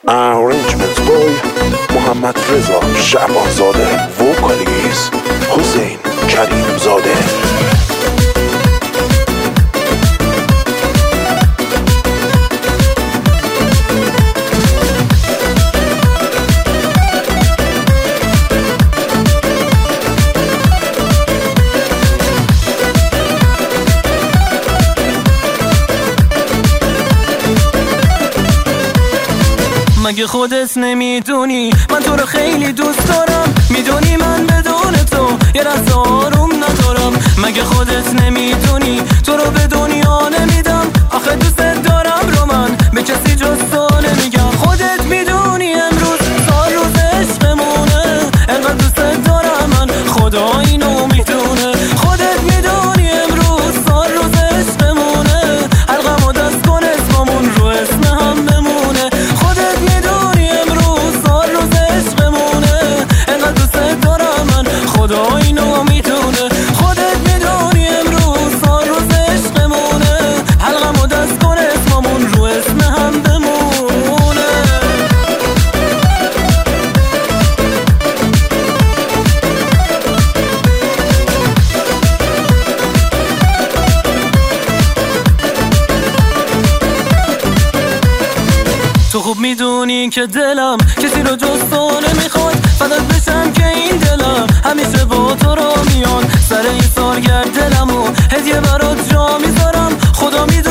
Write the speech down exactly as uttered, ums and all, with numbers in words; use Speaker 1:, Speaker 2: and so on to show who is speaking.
Speaker 1: Arrangements by محمد رضا شعبانزاده. Vocalist حسین کریم زاده.
Speaker 2: مگه خودت نمیدونی من تو رو خیلی دوست دارم، میدونی من بدون تو یه لحظه آروم ندارم. مگه خودت نمیدونی تو رو به دنیا نمیدم، آخه دوست دارم رو من به کسی جز تو نمیگم. خودت میدونی امروز سال روز عشقمونه، انقدر دوست دارم من خدا اینو میدونه. خودت میدونی امروز سال روز عشقمونه، حلقم و دست کن اسممون رو اسم هم بمونه. خودت میدونی امروز سال روز عشقمونه، انقدر دوست دارم من خدا اینو میدونه. خودت میدونی امروز سال روز عشقمونه، حلقم و دست کن اسممون رو اسم هم بمونه. تو خوب میدونی که دلم کسی رو جز تو نمیخواد، فدات بشم که این دلم همیشه با تو رو میان. سر این سالگرد دلمو هدیه برات جا میذارم، خدا میدونه